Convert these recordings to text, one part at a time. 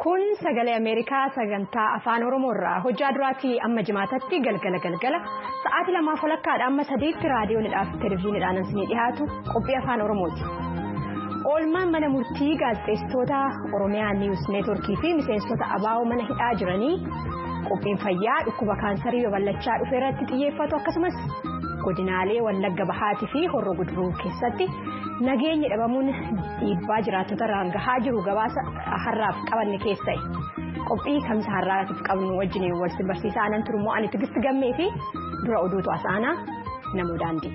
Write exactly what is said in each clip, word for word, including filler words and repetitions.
Kun sagalee Ameerikaa sagantaa afaan Oromoo irraa hojjaa duraatii amma jimaatatti galgala galgala sa'aatii lamaaf walakkaadha amma sadiitti raadiyoonidhaaf televezyiiniidhaan isinii dhiyaatu qophii afaan Oromooti. Oolmaan mana murtii gaazexeessitoota Oromiyaa Niwus Neetworkii fi miseensota abaa'oo mana hidhaa jiranii qophiin fayyaa dhukkuba kaansarii babal'achaa dhufe irratti xiyyeeffatu akkasumas godinaalee Wallagga Bahaatii fi Horroo Guduruu keessatti nageenya dhabamuun dhiibbaa jiraattota irraan gahaa jiru gabaasa har'aaf qabanne keessa'e qophii kamsa har'aatiif qabnu wajjin wal barsiisaa anan turummoo ani Tigist Gammee fi dura oduutu asaanaa namuu daandii.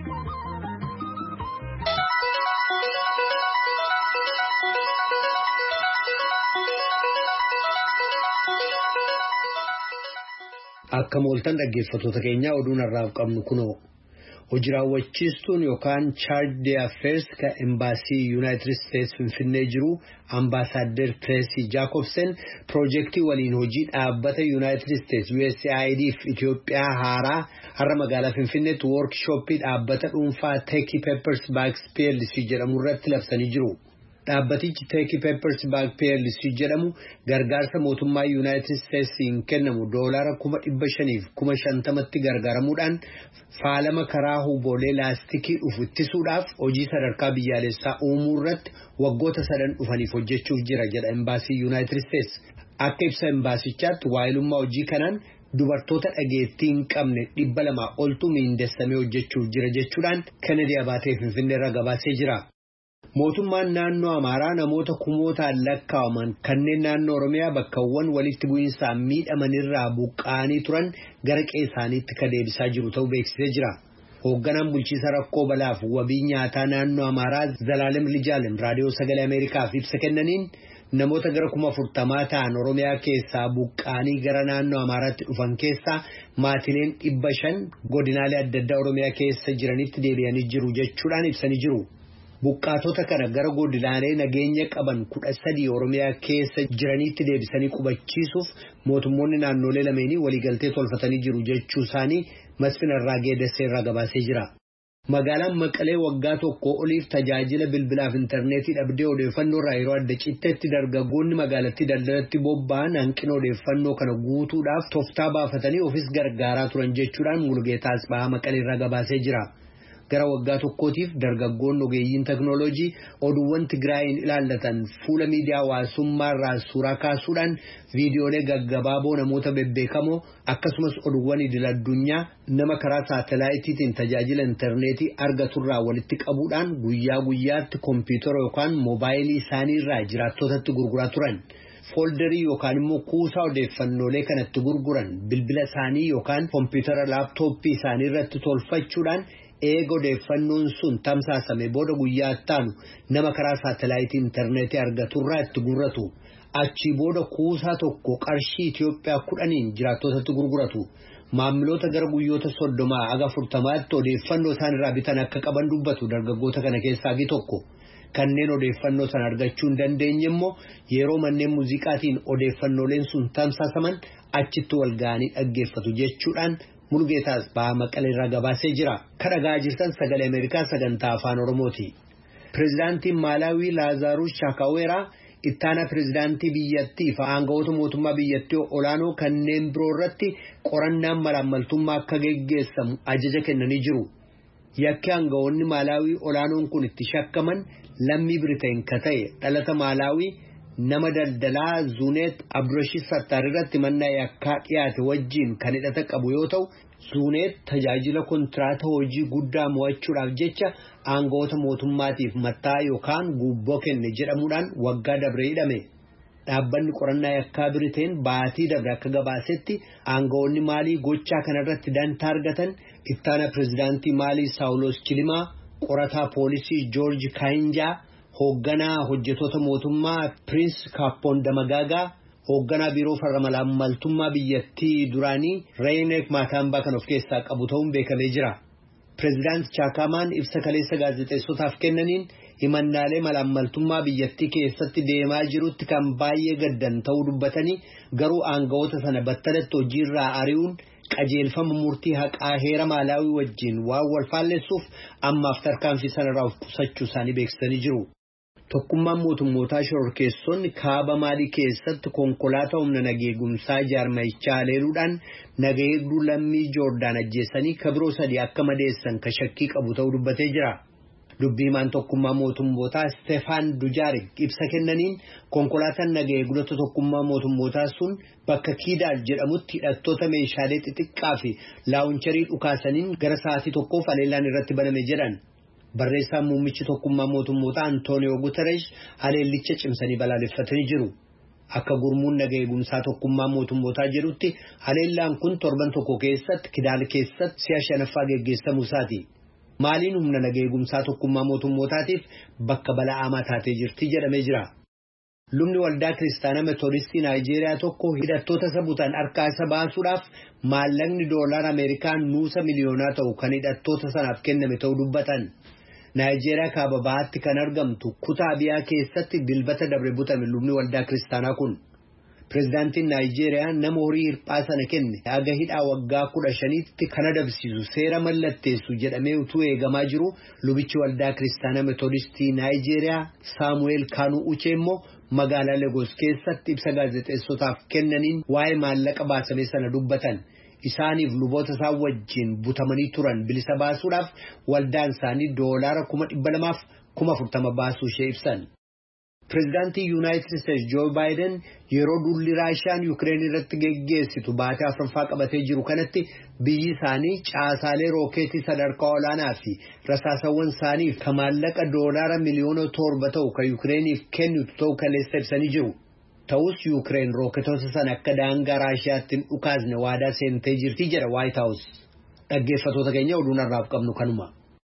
Akka mooltan dhaggeeffattoota keenya oduun har'aaf qabnu kunoo hojii raawwachiistuun yookaan charge d'affaires ka embassy United States Finfinnee jiru ambassador Tracy Jacobsen projectii waliin hojii dhaabbata United States U S A I D fi Itoophiyaa haaraa har'a magaalaa Finfinneetti workshop dhaabbata dhuunfaa Techy Papers Bags P L C jedhamu irratti labsanii jiru. Dhaabbatichi Techy Papers Bags P L C jedhamu gargaarsa mootummaa United Statesiin kennamu doolaara kuma dhibba shaniif kuma shantamatti gargaaramuudhaan faalama karaa hubolee laastikii dhufu ittisuudhaaf hojii sadarkaa biyyaalessaa uumuu irratti waggoota sadan dhufaniif hojjechuuf jira jedha embaasii United States. Akka ibsa embaasichaatti waayilummaa hojii kanaan dubartoota dhageettii hin qabne dhibba lamaa oltu miindessamee hojjechuuf jira jechuudhaan Kennedy Abaatee Finfinnee irraa gabaasee jira. Mootummaan naannoo Amaaraa namoota kumootaan lakkaa'aman kanneen naannoo Oromiyaa bakkawwan walitti bu'iinsaan miidhaman irraa buqqa'anii turan gara qe'ee isaaniitti ka deebisaa jiru ta'uu beeksisee jira. Hoogganaan bulchiisa rakkoo balaaf wabii nyaataa naannoo Amaaraa Zalaalem Lijaalem raadiyoo sagalee Ameerikaaf ibsa kennaniin namoota gara kuma afurtamaa ta'an Oromiyaa keessaa buqqa'anii gara naannoo Amaaraatti dhufan keessaa maatileen dhibba shan godinaalee adda addaa Oromiyaa keessa jiranitti deebi'anii jiru jechuudhaan ibsanii jiru. Buqqaatota kana gara godinaalee nageenya qaban kudha sadii Oromiyaa keessa jiranitti deebisanii qubachiisuuf mootummoonni naannolee lameenii waliigaltee tolfatanii jiru jechuu isaanii Masfin Arraagee Dassee irraa gabaasee jira. Magaalaan Maqalee waggaa tokko oliif tajaajila bilbilaaf intarneetii dhabdee odeeffannoo irraa yeroo adda citteetti dargaggoonni magaalattii daldalatti bobba'an hanqina odeeffannoo kana guutuudhaaf tooftaa baafatanii ofis gargaaraa turan jechuudhaan Mulugeetaa Asbaa Maqalee irraa gabaasee jira. Gara waggaa tokkootiif dargaggoonni ogeeyyiin teknooloojii oduuwwan Tigraayin ilaallatan fuula miidiyaa hawaasummaa irraa suuraa kaasuudhaan viidiyoolee gaggabaaboo namoota bebbeekamoo akkasumas oduuwwan idil addunyaa nama karaa saatalaayitiitiin tajaajila intarneetii argaturraa walitti qabuudhaan guyyaa guyyaatti kompiitara yookaan moobaayilii isaanii irraa jiraattotatti gurguraa turan. Fooldarii yookaan immoo kuusaa odeeffannoolee kanatti gurguran bilbila isaanii yookaan kompiitara laaptooppii isaanii irratti tolfachuudhaan eega odeeffannoon sun tamsaasame booda guyyaa ittaanu nama karaa saatalaayitii intarneetii argaturraa itti gurguratu. Achii booda kuusaa tokko qarshii Itoophiyaa kudhaniin jiraattotatti gurguratu. Maamiloota gara guyyoota soddomaa aga afurtamaatti odeeffannoo isaan irraa bitan akka qaban dubbatu dargaggoota kana keessaa gi tokko. Kanneen odeeffannoo sana argachuu hin dandeenye immoo yeroo manneen muuziqaatiin odeeffannooleen sun tamsaasaman achitti wal ga'anii dhaggeeffatu jechuudhaan Mulugeetaas Asbaa Maqalee irraa gabaasee jira. Kan dhagaa jirtan sagalee Ameerikaa sagantaa afaan Oromooti. Pireezidaantiin Maalaawii Laazaarus Shaakaaweeraa ittaana pireezidaantii biyyattii fi aangawoota mootummaa biyyattii olaanoo kanneen biroo irratti qorannaan malaammaltummaa akka geggeessamu ajaja kennanii jiru. Yakki aangawoonni Maalaawii olaanoon kun itti shakkaman lammii Biriteen ka ta'e dhalata Maalaawii nama daldalaa Zuunet Abdurashid Sattar irratti mannaa yakkaa dhiyaate wajjin kan hidhata qabu yoo ta'u Zuunet tajaajila kontiraataa hojii guddaa mo'achuudhaaf jecha aangawoota mootummaatiif mattaa yookaan guubboo kenne jedhamuudhaan waggaa dabre hidhame. Dhaabbanni qorannaa yakkaa Biriteen baatii dabre akka gabaasetti aangawoonni Maalii gochaa kanarratti dantaa argatan ittaana pireezidaantii Maalii Saawulos Chilimaa qorataa poolisii Joorji Kaayinjaa hoogganaa hojjetoota mootummaa Prince Kaappoon Damagaagaa hoogganaa biiroo farra malaammaltummaa biyyattii duraanii Reenek Maataambaa kan of keessaa qabu ta'uun beekamee jira. Pireezidaant Chaakamaan ibsa kaleessa gaazexeessotaaf kennaniin himannaalee malaammaltummaa biyyattii keessatti deemaa jirutti kan baay'ee gaddan ta'uu dubbatanii garuu aangawoota sana battalatti hojiirraa ari'uun qajeelfama murtii haqaa heera Maalaawii wajjin waan wal faalleessuuf ammaaf tarkaanfii sanarraa of qusachuu isaanii beeksisanii jiru. Tokkummaan mootummootaa shororkeessonni kaaba Maalii keessatti konkolaataa humna nageegumsaa jaarmayichaa haleeluudhaan nageegduu lammii Joordaan ajjeessanii kabiroo sadii akka madeessan ka shakkii qabu ta'uu dubbatee jira. Dubbiimaan tokkummaa mootummootaa Stefaan Dujaarik ibsa kennaniin konkolaataan nageegdota tokkummaa mootummootaa sun bakka Kiidaal jedhamutti hidhattoota meeshaalee xixiqqaa fi laawuncharii dhukaasaniin gara sa'aatii tokkoof haleellaan irratti baname jedhan. Barreessaan muummichi tokkummaa mootummootaa Antooniyoo Guterres haleellicha cimsanii balaaleffatanii jiru. Akka gurmuun nageegumsaa tokkummaa mootummootaa jedhutti haleellaan kun torban tokko keessatti Kidaal keessatti si'a shanaffaa geggeessamuu isaati. Maaliin humna nageegumsaa tokkummaa mootummootaatiif bakka bala'amaa taatee jirti jedhamee jira. Lubni waldaa kiristaanaa Meetoodistii Naayijeeriyaa tokko hidhattoota sabuutaan harkaa isa baasuudhaaf maallaqni doolaara Ameerikaa nuusa miliyoonaa ta'u kan hidhattoota sanaaf kenname ta'uu dubbatan. Naayijeeriyaa kaaba bahaatti kan argamtu kutaa biyaa keessatti dilbata dabre butame lubni waldaa kiristaanaa kun. Pireezidaantiin Naayijeeriyaa nama horii hirphaa sana kenne haga hidhaa waggaa kudha shaniitti kan adabsiisu seera mallatteessu jedhamee utuu eegamaa jiru lubichi waldaa kiristaanaa Meetoodistii Naayijeeriyaa Saamu'eel Kaanuu Uchee immoo magaalaa Lagos keessatti ibsa gaazexeessotaaf kennaniin waa'ee maallaqa baasame sana dubbatan. Isaaniif luboota isaan wajjin butamanii turan bilisa baasuudhaaf waldaan isaanii doolaara kuma dhibba lamaaf kuma afurtama baasuu ishee ibsan. Pireezidaantii Yuunaayitid Isteetsi Joo Baayiden yeroo duulli Raashiyaan Yuukireen irratti geggeessitu baatee afuraffaa qabatee jiru kanatti biyyi isaanii caasaalee rookeetii sadarkaa olaanaa fi rasaasawwan isaaniif kan maallaqa doolaara miliyoona torba ta'u kan Yuukireeniif kennitu ta'uu kaleessa ibsanii jiru. Ta'us Yuukireen rooketoota sana akka daangaa Raashiyaatti hin dhukaasne waadaa seentee jirti jedha Waayit Haawus. Dhaggeeffattoota keenya oduun har'aaf qabnu kanuma.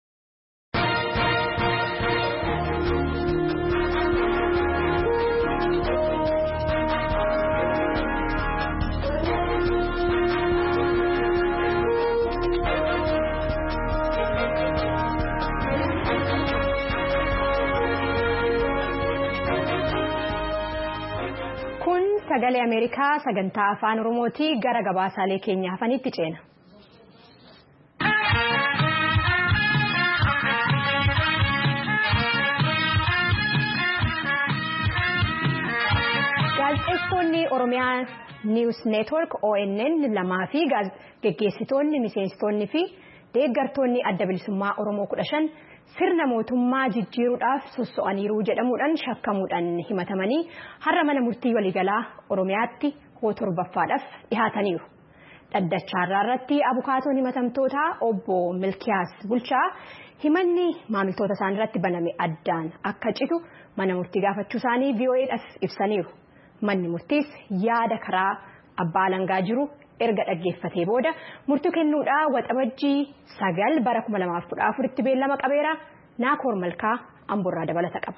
Sagalee Ameerikaa sagantaa afaan Oromootii gara gabaasaalee keenya hafanitti ceena. Gaazexeessitoonni Oromiyaa News Network O N N lamaa fi geggeessitoonni miseensitoonni fi deeggartoonni adda bilisummaa Oromoo kudha shan sirna mootummaa jijjiiruudhaaf sosso'aniiru jedhamuudhaan shakkamuudhaan himatamanii har'a mana murtii waliigalaa Oromiyaatti hoo torbaffaadhaaf dhihaataniiru. Dhaddacha irratti abukaatoon himatamtootaa obbo Milkiyaas Bulchaa himanni maamiltoota isaanii irratti baname addaan akka citu mana murtii gaafachuu isaanii V O E'dhaaf ibsaniiru. Manni murtiis yaada karaa abbaa alangaa jiru erga dhaggeeffatee booda murtii kennuudhaa waxabajjii sagal bara kuma lamaaf kudha afuritti beellama qabeera. Naakoor Malkaa Amborraa dabalata qaba.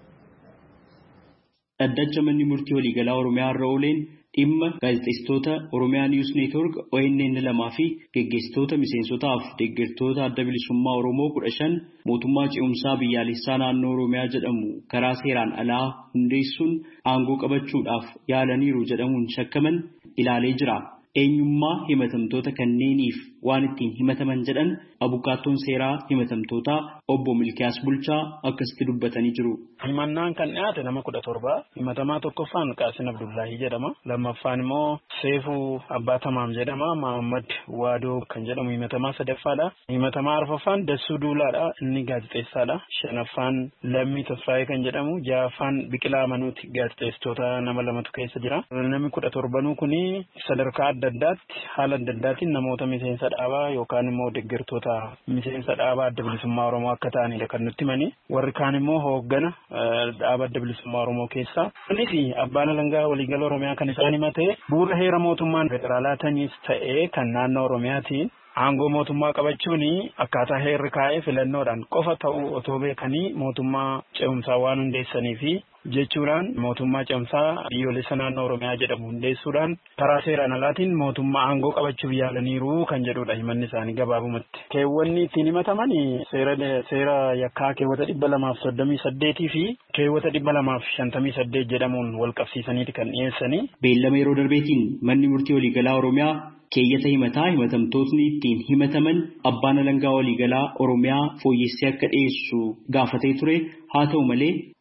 Dhaddacha manni murtii waliigalaa Oromiyaa irra ooleen dhimma gaazexeessitoota Oromiyaa News Network O N N lamaa fi geggeessitoota miseensotaaf deeggartoota adda bilisummaa Oromoo kudha shan mootummaa ce'umsaa biyyaalessaa naannoo Oromiyaa jedhamu karaa seeraan alaa hundeessuun aangoo qabachuudhaaf yaalaniiru jedhamuun shakkaman ilaalee jira. Eenyummaa himatamtoota kanneeniif waan ittiin himataman jedhan abukaattoon seeraa himatamtootaa obbo Milkiyaas Bulchaa akkasitti dubbatanii jiru. Himannaan kan dhiyaate nama kudha torba. Himatamaa tokkoffaan Qaasin Abdullaahii jedhama. Lammaffaan immoo Seefuu Abbaa Tamaam jedhama. Mahammad Waadoo kan jedhamu himatamaa sadaffaadha. Himatamaa arfaffaan Dassuu Duulaadha. Inni gaazexeessaadha. Shanaffaan Lammii Tasfaayee kan jedhamu. Ja'affaan Biqilaa Manuuti. Gaazexeessitoota nama lamatu keessa jira. Namni kudha torbanuu kuni sadarkaa adda addaatti haala adda addaatiin namoota miseensa dhaabaa yookaan immoo deeggartoota miseensa dhaabaa adda bilisummaa Oromoo akka ta'anidha kan nutti himani. Warri kaan immoo hooggana dhaaba adda bilisummaa Oromoo keessaa. Kunis abbaan alangaa waliigala Oromiyaa kan isaan himate bu'uura heera mootummaan federaalaatiinis ta'ee kan naannoo Oromiyaatiin aangoo mootummaa qabachuun akkaataa heerri kaa'ee filannoodhaan qofa ta'uu otoo beekanii mootummaa ce'umsaa waan hundeessanii fi jechuudhaan mootummaa ce'umsaa biyyoolessa naannoo Oromiyaa jedhamu hundeessuudhaan karaa seeraan alaatiin mootummaa aangoo qabachuuf yaalaniiru kan jedhudha himanni isaanii gabaabumatti. Keewwanni ittiin himataman seera seera yakkaa keewwata dhibba lamaaf soddomii saddeetii fi keewwata dhibba lamaaf shantamii saddeet jedhamuun wal qabsiisaniiti kan dhiyeessanii. Beellama yeroo darbeetiin manni murtii waliigalaa Oromiyaa keeyyata himataa himatamtootni ittiin himataman abbaan alangaa waliigalaa Oromiyaa fooyyessee akka dhiyeessu gaafatee ture. Haa ta'u malee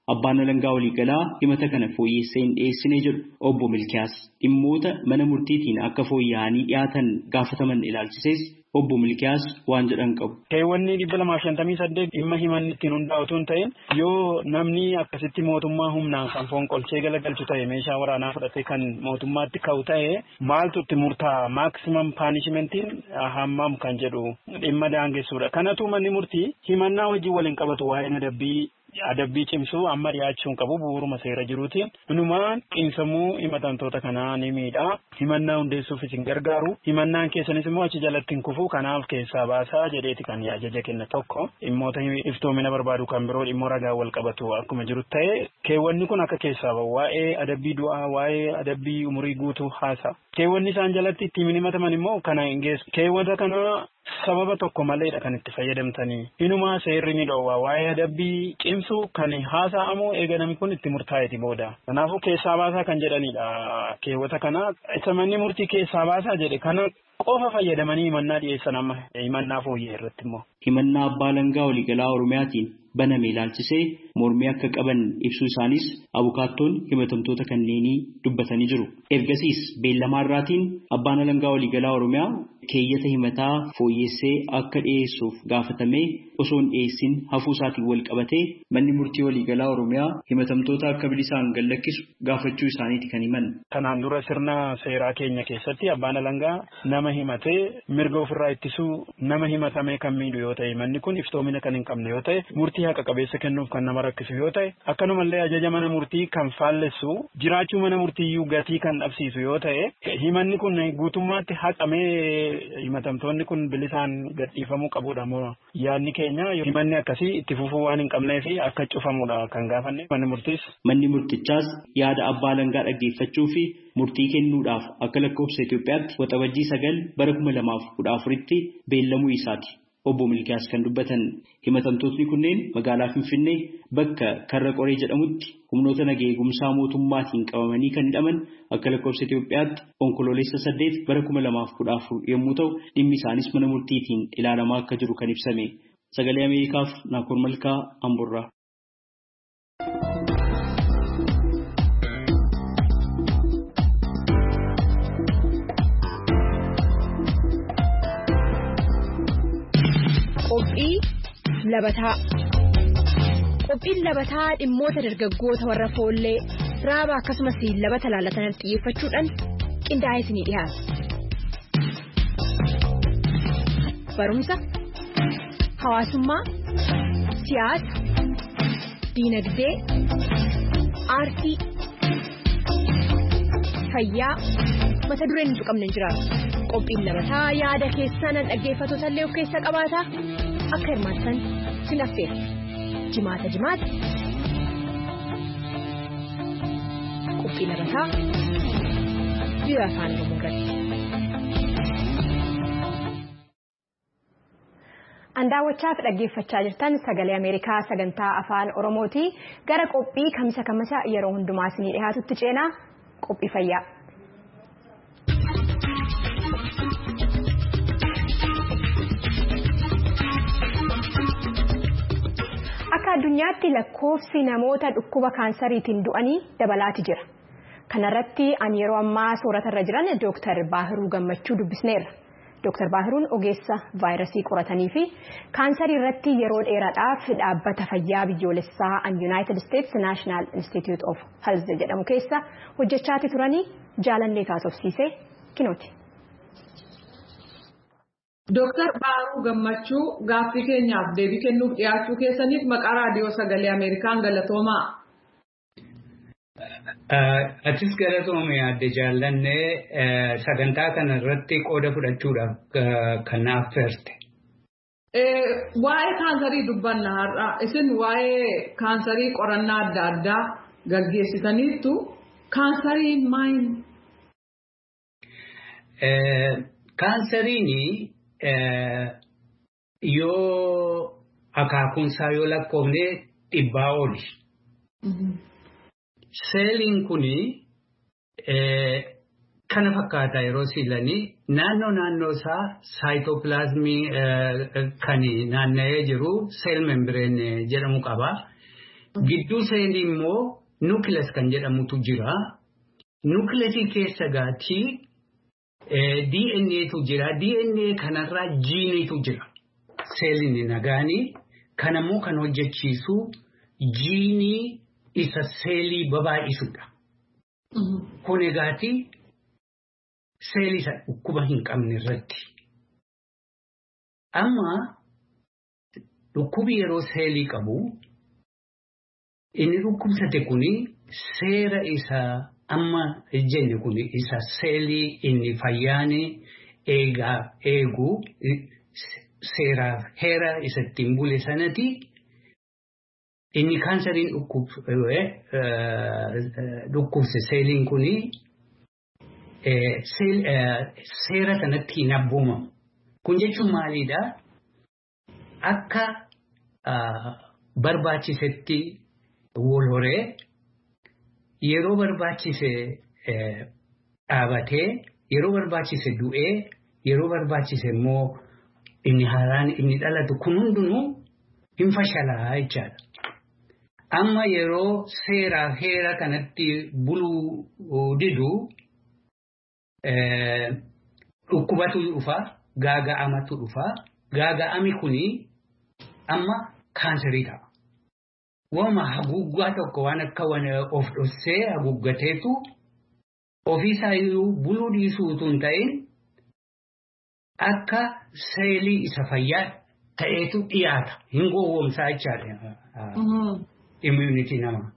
Abbaan alangaa waliigalaa himata kana fooyyessee hin dhiyeessine jedhu obbo Milkiyaas dhimmoota mana murtiitiin akka fooyya'anii dhiyaatan gaafataman ilaalchises obbo Milkiyaas waan jedhan qabu. Keewwanni dhibba lamaa fi shantamii saddeet dhimma himanni ittiin hundaa'u osoo hin ta'in yoo namni akkasitti mootummaa humnaan kan fonqolchee galagalchu ta'e meeshaa waraanaa fudhatee kan mootummaatti ka'u ta'e maaltu itti murtaa'a maximum punishmentiin hammam kan jedhu dhimma daangessuudha. Kanatu manni murtii himannaa wajjin waliin qabatu waa'ee adabbii adabbii cimsuu amma dhiyaachuun qabu bu'uuruma seera jiruutiin inumaan qiinsamuu himatamtoota kanaa ni miidha himannaa hundeessuuf isin gargaaru himannaan keessanis immoo achi jalatti hin kufu kanaaf keessaa baasaa jedheeti kan ajaja kenna tokko dhimmoota iftoomina barbaadu kan biroo dhimmoo ragaa wal qabatu akkuma jiru ta'e keewwanni kun akka keessaa bahu waa'ee adabbii du'aa waa'ee adabbii umurii guutuu haasa keewwanni isaan jalatti ittiin himataman immoo kana hin geessu keewwata kana sababa tokko maleedha kan itti fayyadamtanii inumaa seerri ni dhoowwa waa'ee adabbii cimsuu kan haasa'amu eega namni kun itti murtaa'eeti booda kanaafuu keessaa baasaa kan jedhanidha keewwata kana isa manni murtii keessaa baasaa jedhe kana qofa fayyadamanii himannaa dhiyeessan amma himannaa fooyyee irratti immoo. Himannaa abbaa alangaa waliigalaa Oromiyaatiin baname ilaalchisee mormii akka qaban ibsuu isaanis abukaattoon himatamtoota kanneenii dubbatanii jiru. Ergasiis beellamaarraatiin abbaan alangaa waliigalaa Oromiyaa keeyyata himataa fooyyessee akka dhiyeessuuf gaafatamee osoo hin dhiyeessin hafuu isaatiin wal qabatee manni murtii waliigalaa Oromiyaa himatamtoota akka bilisaan gallakkisu gaafachuu isaaniiti kan himan. Kanaan dura sirna seeraa keenya keessatti abbaan alangaa nama himatee mirga ofirraa ittisuu nama himatamee kan miidhu yoo ta'e manni kun iftoomina kan hin qabne yoo ta'e murtii haqa qabeessa kennuuf kan nama rakkisu yoo ta'e akkanumallee ajaja mana murtii kan faallessu jiraachuu mana murtiiyyuu gatii kan dhabsiisu yoo ta'e himanni kun guutummaatti haqamee himatamtoonni kun bilisaan gadhiifamuu qabudha moo yaadni keenya himanni akkasii itti fufuu waan hin qabnee fi akka cufamudha kan gaafanne manni murtiis. Manni murtichaas yaada abbaa alangaa dhaggeeffachuu fi murtii kennuudhaaf akka lakkoofsa Itoophiyaatti waxabajjii sagal bara kuma lamaaf kudha afuritti beellamuu isaati. Obbo Milkiyaas kan dubbatan himatamtootni kunneen magaalaa Finfinnee bakka Karra Qoree jedhamutti humnoota nageenya eegumsaa mootummaatiin qabamanii kan hidhaman akka lakkoofsa Itoophiyaatti onkoloolessa saddeet bara kuma lamaaf kudha afur yommuu ta'u dhimmi isaanis mana murtiitiin ilaalamaa akka jiru kan ibsame. Sagalee Ameerikaaf Naakoor Malkaa Amburraa. Qophii labataa qophiin labataa dhimmoota dargaggoota warra foollee raaba akkasumas labata laalatan xiyyeeffachuudhaan qindaa'ee isinii dhiyaata. Barumsa, hawaasummaa, siyaasa, diinagdee, aartii, fayyaa mata dureen hin tuqamne hin jiraatu. Qophiin labataa yaada keessan dhaggeeffattoota illee of keessa qabaata akka hirmaattan sin affeera jimaata jimaata qophii labataa biyya afaan Oromoo irratti. Andaawwachaaf dhaggeeffachaa jirtan sagalee Ameerikaa sagantaa afaan Oromooti gara qophii kamisa kamisa yeroo hundumaa isinii dhiyaatutti ceenaa qophii fayyaa. Akka addunyaatti lakkoofsi namoota dhukkuba kaansariitiin du'anii dabalaati jira. Kanarratti ani yeroo ammaa sooratarra jiran Dooktar Baahiruu Gammachuu dubbisneerra. Dooktar Baahiruun ogeessa vaayirasii qoratanii fi kaansarii irratti yeroo dheeraadhaaf dhaabbata fayyaa biyyoolessaa an United States National Institute of Health jedhamu keessa hojjechaati turanii jaalannee taasofsiisee kinooti. Dooktar Baahiruu Gammachuu gaaffii keenyaaf deebii kennuuf dhiyaachuu keessaniif maqaa raadiyoo sagalee Ameerikaan galatoomaa. Atis galatoomee adde jaallannee sagantaa kana irratti qooda fudhachuudhaaf kan naaf ferte. Waa'ee kaansarii dubbanna har'a isin waa'ee kaansarii qorannaa adda addaa gaggeessitaniittu kaansariin maal? Kaansariin yoo akaakuunsaa yoo lakkoofne dhibbaa oli. Seeliin kuni kana fakkaata yeroo siilanii naannoo naannoo isaa saayitoopilaazmii kan naanna'ee jiru seel membireen jedhamu qaba. Gidduu seelii immoo nucleus kan jedhamutu jira. Nucleusii keessa gaatii D N A tu jira. D N A kanarraa jiiniitu jira. Seeliin nagaanii kanammoo kan hojjechiisu jiinii isa seelii babaay'isudha. Kun egaatii seelii isa dhukkuba hin qabne irratti. Amma dhukkubi yeroo seelii qabu inni dhukkubsate kuni seera isaa amma jenne kuni isa seelii inni fayyaane eegaa eegu seeraaf heera isa ittiin bule sanati inni kaansariin dhukkubse seeliin kuni seera sanatti hin abboomamu. Kun jechuun maalidha? Akka barbaachisetti wal horee yeroo barbaachise dhaabatee yeroo barbaachise du'ee yeroo barbaachise immoo inni haaraan inni dhalatu kun hundinuu hin fashalaa jechaadha. Amma yeroo seeraa heera kanatti buluu didu dhukkubatu dhufa gaaga'amatu dhufa gaaga'ami kuni amma kaanserii ta'a. Wama haguuggaa tokko waan akka of dhossee haguuggateetu ofiisaa iyyuu buluu dhiisuu utuu hin ta'in akka seelii isa fayyaa ta'eetu dhiyaata. Hin gowwoomsaa jechaadha. Immunity nama.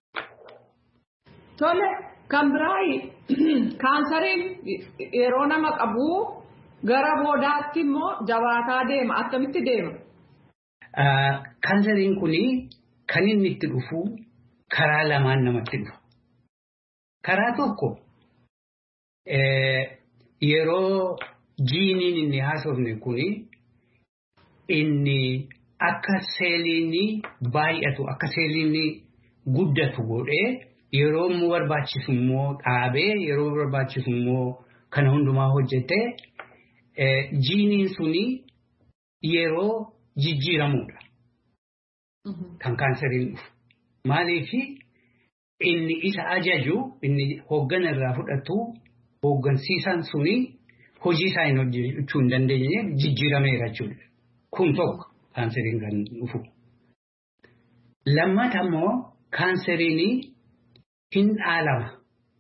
Tole kan biraayi kaansariin yeroo nama qabu gara boodaatti immoo jabaataa deema. Akkamitti deema? Kaansariin kuni kan inni itti dhufu karaa lamaan namatti dhufa. Karaa tokko yeroo jiiniin inni haasofne kuni inni akka seeliinni baay'atu akka seeliinni guddatu godhee yeroo immoo barbaachisu immoo dhaabee yeroo barbaachisu immoo kana hundumaa hojjetee jiiniin suni yeroo jijjiiramudha. Kan kaansariin dhufu. Maaliif inni isa ajaju inni hooggana irraa fudhatu hooggansiisaan suni hojii isaa hin hojjechuu hin dandeenye jijjiirameera jechuudha. Kun tokko kaansariin kan dhufu. Lammata immoo kaansariin hin dhaalama.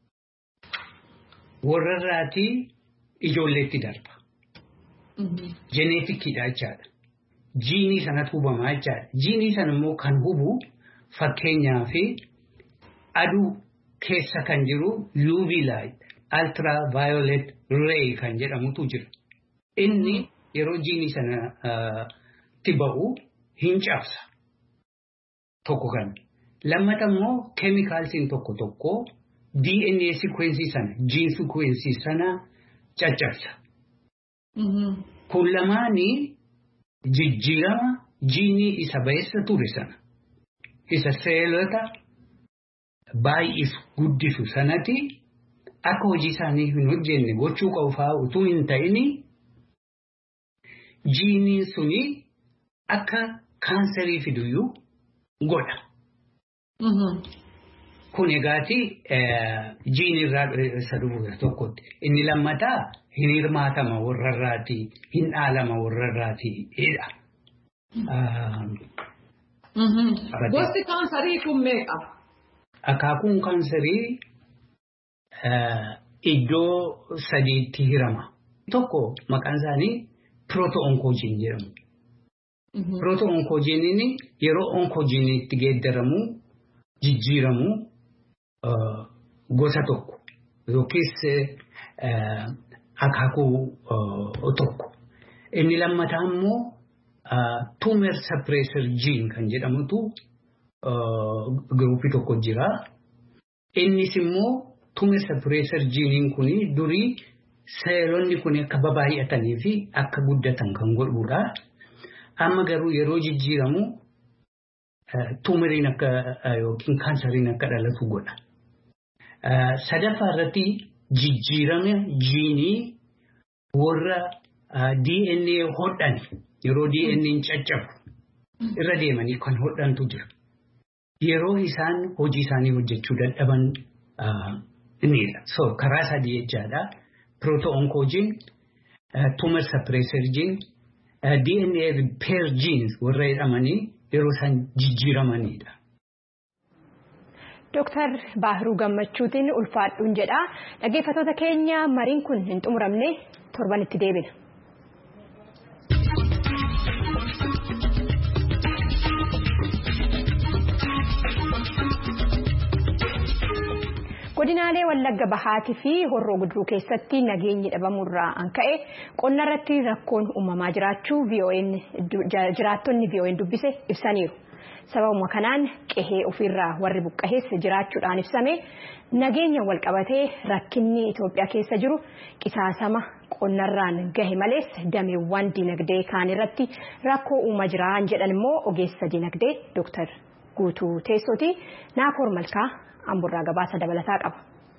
Warra irraatii ijoolleetti darba. Jeneetikiidha jechaadha. Jiinii sanatu hubamaa jechaadha. Jiinii sana immoo kan hubu fakkeenyaa fi aduu keessa kan jiru U V light, ultraviolet ray kan jedhamutu jira. Inni yeroo jiinii sana itti ba'u hin cabsa. Tokko kan. Lammata immoo keemikaalsiin tokko tokko D N A sequencii sana, gene sequencii sana caccabsa. Kun lamaanii jijjiirama jiinii isa ba'eessa ture sana. Isa seelota baay'isu guddisu sanati akka hojii isaanii hin hojjenne gochuu qabu fa'aa utuu hin ta'ini jiiniin suni akka kaansarii fiduyyuu godha. Kun egaati jiinii irraa isa dhufu tokkotti. Inni lammataa hin hirmaatama warra irraatii hin dhaalama warra irraatiidha. Gosti kaansarii kun meeqa? Akaakuun kaansarii iddoo sadiitti hirama. Tokko maqaan isaanii pirooto-onkojiin jedhamu. Pirooto-onkojiiniin yeroo onkojiiniitti geeddaramu jijjiiramu gosa tokko yookiis akaakuu tokko. Inni lammataa immoo tumor suppressor gene kan jedhamutu gruupii tokko jira. Innis immoo tumor suppressor genein kuni durii seelonni kuni akka babaay'atanii fi akka guddatan kan godhuudha. Amma garuu yeroo jijjiiramu tumoriin akka yookiin kaansariin akka dhalatu godha. Sadaffaa irratti jijjiirama jiinii warra D N A hodhan yeroo D N A caccabu irra deemanii kan hodhantu jira. yeroo isaan hojii isaanii hojjechuu dadhaban innidha. So karaa sadii jechaadha. Proto-oncogene, tumor suppressor gene, D N A repair genes warra jedhamanii yeroo isaan jijjiiramanidha. Dooktar Baahiruu Gammachuutiin ulfaadhuun jedha. Dhaggeeffattoota keenya mariin kun hin xumuramne torban itti deebina. Godinaalee Wallagga Bahaatii fi Horroo Guduruu keessatti nageenyi dhabamurraa an ka'e qonna irratti rakkoon uumamaa jiraachuu V O N jiraattonni V O N dubbise ibsaniiru. Sababuma kanaan qehee ofirraa warri buqqahees jiraachuudhaan ibsame nageenya wal qabatee rakkinni Itoophiyaa keessa jiru qisaasama qonnarraan gahe malees dameewwan dinagdee kaan irratti rakkoo uumaa jiraan jedhan immoo ogeessa dinagdee Dooktar Guutuu Teessooti. Naakoor Malkaa Amburraa gabaasa dabalataa qaba.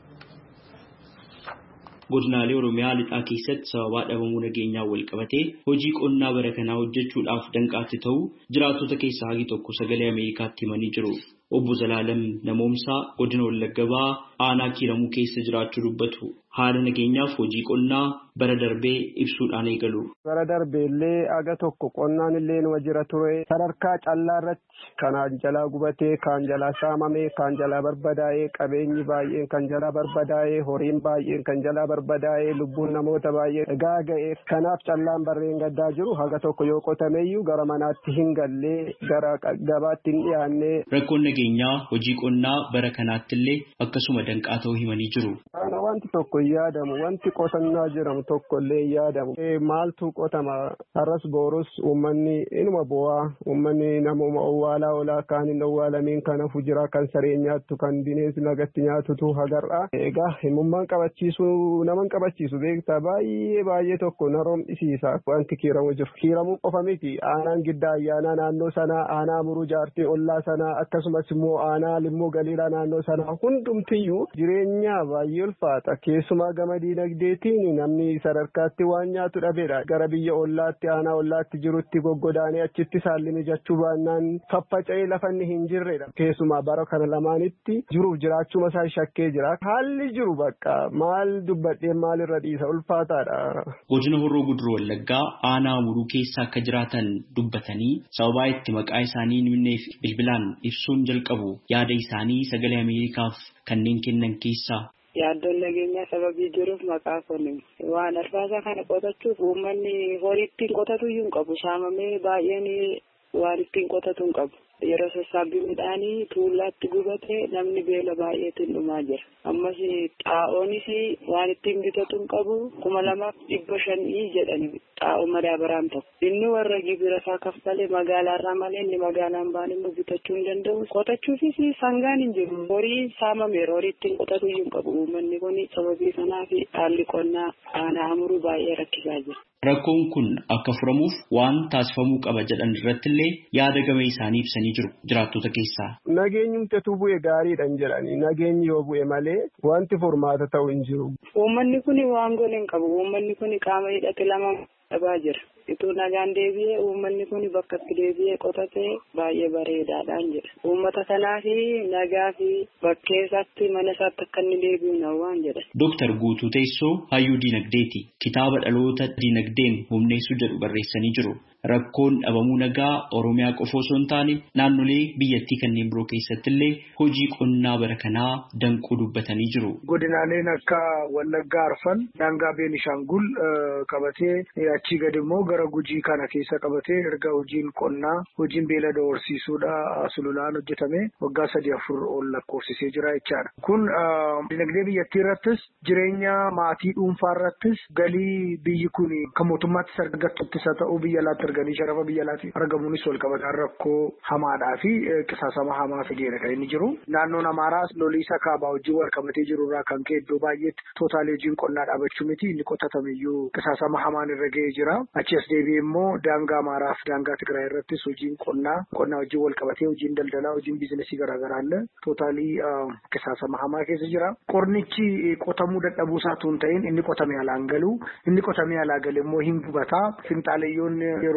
Godinaalee Oromiyaa lixaa keessatti sababa dhabamuu nageenyaa wal qabatee hojii qonnaa bara kanaa hojjechuudhaaf danqaatti ta'uu jiraattota keessaa hagi tokko sagalee Ameerikaatti himanii jiru. Obbo Zalaalam Namoomsaa godina Wallagga Bahaa aanaa Kiiramuu keessa jiraachuu dubbatu. Haala nageenyaaf hojii qonnaa bara darbee ibsuudhaan eegalu. Bara darbee illee aga tokko qonnaan illee nu jira ture. Sadarkaa callaa irratti kanaan jalaa gubatee, kaan jalaa saamamee, kaan jalaa barbadaa'ee, qabeenyi baay'een kan jalaa barbadaa'ee, horiin baay'een kan jalaa barbadaa'ee, lubbuun namoota baay'ee gaaga'ee. Kanaaf callaan barreen gaddaa jiru haga tokko yoo qotameyyuu gara manaatti hin gallee gara gabaatti hin dhiyaannee. Rakkoon nageenyaa hojii qonnaa bara kanaatti illee akkasuma danqaa ta'uu himanii jiru. Wanti tokko hin yaadamu, wanti qotannaa jedhamu tokko illee hin yaadamu. Maaltu qotama? Har'as boorus uummanni inuma bu'aa, uummanni namuma owwaalaa olaa kaan hin owwaalamiin kanafu jira, kan saree nyaattu, kan bineensi nagatti nyaatutu hagarraa. Egaa himummaan qabachiisuu naman qabachiisu beektaa baay'ee baay'ee tokko na rom'isiisa wanti kiiramu jiru. Kiiramuu qofa miti aanaan giddaa ayyaanaa naannoo sanaa, aanaa muruu jaartii ollaa sanaa, akkasumas immoo aanaa limmoo galiilaa naannoo sanaa hundumtiyyuu jireenya baay'ee ulfaata. Keessumaa gama diinagdeetiin namni sadarkaatti waan nyaatu dhabeedha. Gara biyya ollaatti aanaa ollaatti jirutti goggodaanee achitti saalli mijachuu baannaan faffaca'ee lafanni hin jirredha. Keessumaa bara kana lamaanitti jiruuf jiraachuma isaa shakkee jira. Haalli jiru bakka maal dubbadhee maalirra dhiisa ulfaataadha. Godina Horroo Guduruu Wallaggaa aanaa muruu keessa akka jiraatan dubbatanii sababaa itti maqaa isaanii himneef bilbilaan ibsuun jalqabu yaada isaanii sagalee Ameerikaaf kanneen kennan keessaa. Yaaddoon nageenyaa sababii jiruuf maqaa konni waan arfaasaa kana qotachuuf uummanni horii ittiin qotatu hin qabu. Saamamee baay'een waan ittiin qotatu hin qabu. Yeroo sassaabbii midhaanii tuullaatti gubatee namni beela baay'eetiin dhumaa jira. Ammas xaa'oonis waan ittiin bitatu hin qabu. kuma lamaaf dhibba shanii jedhani xaa'oo madaabaraan ta'u. Inni warra gibira isaa kaffalee magaalaarraa malee inni magaalaan baan immoo bitachuu hin danda'u. Qotachuufis sangaan hin jiru. Horii saamameera. Horii ittiin qotatu hin qabu. Uummanni kun sababii kanaaf haalli qonnaa aanaa muruu baay'ee rakkisaa jira. Rakkoon kun akka furamuuf waan taasifamuu qaba jedhan irrattillee yaada game isaanii ibsanii jiru jiraattota keessaa. Nageenyumtetu bu'e gaariidhaan jedhani. Nageenyi yoo bu'e malee wanti furmaata ta'u hin jiru. Uummanni kun waan goone hin qabu. Uummanni kun qaama hidhate lama dhabaa jira. Ituu nagaan deebi'ee uummanni kun bakka itti deebi'ee qotatee baay'ee bareedaadhaan jedha. Uummata kanaaf nagaa fi bakkee isaatti mana isaatti akka inni deebi'u nawwaan jedha. Dooktar Guutuu Teessoo hayyuu diinagdeeti. Kitaaba dhaloota diinagdeen humneessuu jedhu barreessanii jiru. Rakkoon dhabamuu nagaa Oromiyaa qofa osoo hin taane naannolee biyyattii kanneen biroo keessatti illee hojii qonnaa bara kanaa danquu dubbatanii jiru. Godinaaleen akka Wallaggaa Arfan, daangaa Beenishaangul qabatee achii gadi immoo gara Gujii kana keessa qabatee erga hojiin qonnaa, hojiin beelada horsiisuudha sululaan hojjetame waggaa sadii afur ol lakkoofsisee jira jechaadha. Kun dinagdee biyyattii irrattis jireenya maatii dhuunfaa irrattis galii biyyi kun kan mootummaattis argatuttis haa ta'u biyya alaatti arganii sharafa biyya alaatti argamuunis wal qabataan rakkoo hamaadhaa fi qisaasama hamaa fideera kan inni jiru. Naannoon Amaaraas loliisa kaabaa hojii wal qabatee jiru irraa kan ka'e iddoo baay'eetti tootaalee hojiin qonnaa dhaabachuu miti inni qotatameyyuu qisaasama hamaan irra ga'ee jira. Achi as deebi'ee immoo daangaa Amaaraa fi daangaa Tigraay irrattis hojiin qonnaa qonnaa hojii wal qabatee hojiin daldalaa hojiin biizinesii garaagaraa illee tootaalii qisaasama hamaa keessa jira. Qornichi qotamuu dadhabuusaa tun ta'in inni qotamee alaan galu inni qotamee alaa galee immoo hin gubataa finxaaleeyyoon yeroo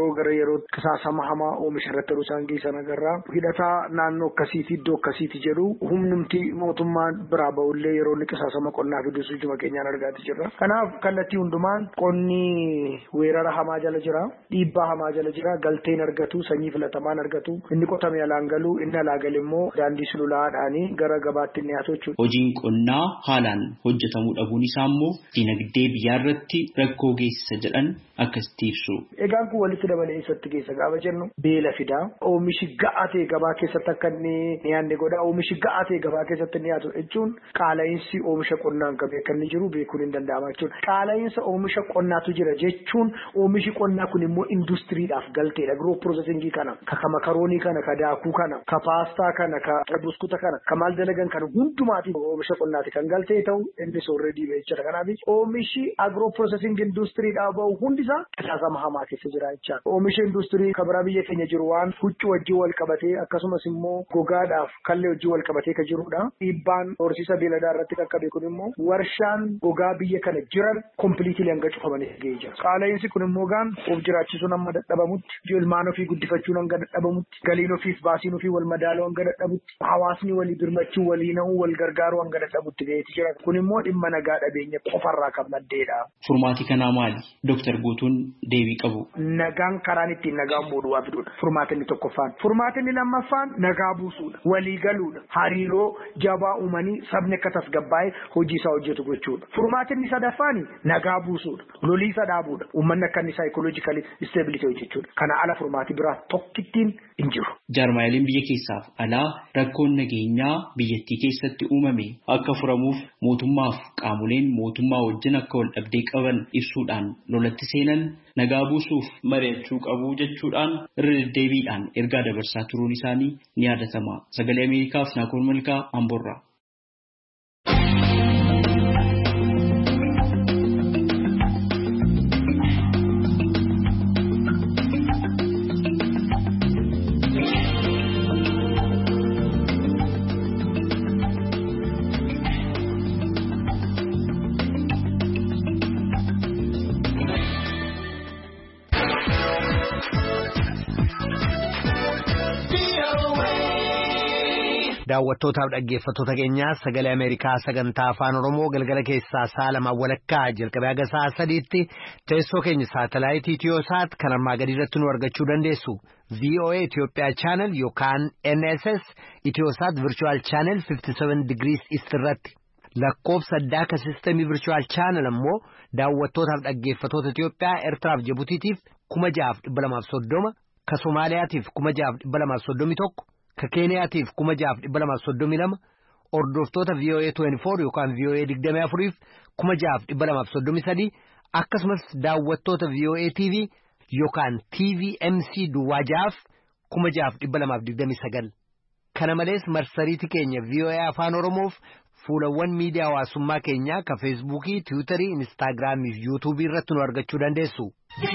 yeroo gara yeroo qisaasama hamaa oomisha irratti isaan geessan agarra. Hidhataa naannoo akkasiiti iddoo akkasiiti jedhu humnumti mootummaan biraa ba'ullee yeroo inni qisaasama qonnaa fidusu juma keenyaan argaati jirra. Kanaaf kallattii hundumaan qonni weerara hamaa jala jira, dhiibbaa hamaa jala jira, galteen argatu, sanyii filatamaan argatu, inni qotame alaan galu, inni alaa gal immoo daandii sululaadhaanii gara gabaatti inni haatu jechuudha. Hojiin qonnaa haalaan hojjetamuu dhabuun isaa immoo dinagdee biyyaa irratti rakkoo geessisa jedhan akkasitti ibsu. Egaan kun walitti dabalee eessatti geessa gaafa jennu beela fidaa. Oomishi ga'aa ta'e gabaa keessatti akka inni dhiyaanne godha. Oomishi ga'aa ta'e gabaa keessatti inni dhiyaatu jechuun qaala'insi oomisha qonnaan qabee akka inni jiru beekuun hin danda'ama jechuudha. Qaala'insa oomisha qonnaatu jira jechuun oomishi qonnaa kun immoo industiriidhaaf galteedha. Agiroo piroosesingii kana, ka makaroonii kana, ka daakuu kana, ka paastaa kana, ka buskuta kana, ka maal dalagan kana hundumaatiif oomisha qonnaati kan galtee ta'u innis already beekudha. Kanaaf oomishi agiroo piroosesingii industiriidhaaf bahu hundisaa qisaasama hamaa keessa jira jechaadha. Oomisha industirii kabira biyya keenya jiru waan huccuu wajjin wal qabatee akkasumas immoo gogaadhaaf kallee wajjin wal qabatee ka jirudha. Dhiibbaan horsiisa beeladaa irratti qaqqabe kun immoo warshaan gogaa biyya kana jiran kompiliitilii hanga cufamanii ga'ee jira. Qaala'insi kun immoo gaan of jiraachisuun amma dadhabamutti, ilmaan ofii guddifachuun hanga dadhabamutti, galiin ofiif baasiin ofii wal madaaluu hanga dadhabutti, hawaasni walii birmachuu, walii na'uu, wal gargaaruu hanga dadhabutti ga'eeti jira. Kun immoo dhimma nagaa dhabeenya qofarraa kan maddeedha. Furmaati kanaa maali? Dooktar Guutuun deebii qabu. Nagaan karaan ittiin nagaan booduu fiduudha. Furmaatinni tokkoffaan. Furmaatinni lammaffaan nagaa buusuudha. Walii galuudha. Hariiroo jabaa uumanii sabni akka tasgabbaa'ee hojii isaa hojjetu gochuudha. Furmaatinni sadaffaan nagaa buusuudha. Lolii sadaabuudha. Uummanni akka inni saayikoloojikali isteebilitee hojjechuudha. Kana ala furmaatii biraa tokkittiin hin jiru. Jaarmaaleen biyya keessaaf alaa rakkoon nageenyaa biyyattii keessatti uumame akka furamuuf mootummaaf qaamoleen mootummaa wajjin akka wal dhabdee qaban ibsuudhaan lolatti seenan nagaa buusuuf mari'achuu qabu jechuudhaan irra deddeebiidhaan ergaa dabarsaa turuun isaanii ni yaadatama. Sagalee Ameerikaaf Naakoor Malkaa Amboorraa. Daawwattootaaf dhaggeeffattoota keenyaa sagalee Ameerikaa sagantaa afaan Oromoo galgala keessaa sa'a lama walakkaa jalqabee haga sa'a sadiitti teessoo keenya saatalaayitii Itiyoosaat kan armaa gadii irratti nu argachuu dandeessu. V O A Itoophiyaa Channel yookaan N S S Itiyoosaat Virtual Channel fifty-seven degrees East irratti. Lakkoofsa addaa ka sistemii Virtual Channel ammoo daawwattootaaf dhaggeeffattoota Itoophiyaa Eertiraaf Jibutiitiif kuma jahaaf dhibba lamaaf soddoma, ka Somaaliyaatiif kuma jahaaf dhibba lamaaf soddomii tokko. Ka Keeniyaatiif kuma jahaaf dhibba lamaaf soddomii lama, hordoftoota V O A twenty-four yookaan V O A digdamii afuriif kuma jahaaf dhibba lamaaf soddomii sadii, akkasumas daawwattoota V O A T V yookaan T V M C duwwaa jahaaf kuma jahaaf dhibba lamaaf digdamii sagal. Kana malees marsariitii keenya V O A Afaan Oromoof fuulawwan miidiyaa hawaasummaa keenyaa ka Feesbuukii, Tiwiitarii, Inistaagiraamii fi Yuutuubii irratti nu argachuu dandeessu.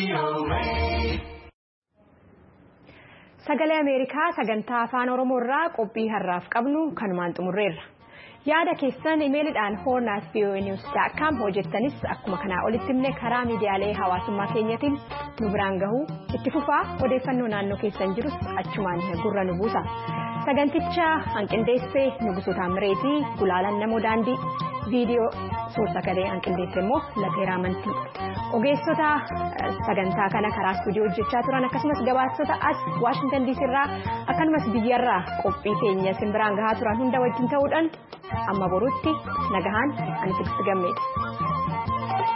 Sagalee Ameerikaa sagantaa afaan Oromoo irraa qophii har'aaf qabnu kanumaan xumurreerra. Yaada keessan imeeliidhaan horn at v o a news dot com hojjettanis akkuma kanaa olitti himne karaa miidiyaalee hawaasummaa keenyatiin nu biraan gahuu itti fufaa odeeffannoo naannoo keessan jirus achumaan gurra nu buusa. Saganticha hanqindeessee Nugusuu Taamireetii Gulaalan Namoo Daandii viidiyoo suur-sagalee hanqindeessee immoo Lateeraa Amantii. Ogeessota sagantaa kana karaa istuudiyoo hojjechaa turan akkasumas gabaasota as Waashingtan D C irraa akkasumas biyyarraa qophii keenya isin biraan gahaa turan hunda wajjin ta'uudhaan amma borutti nagahaan ani Tiksiti Gammeeti.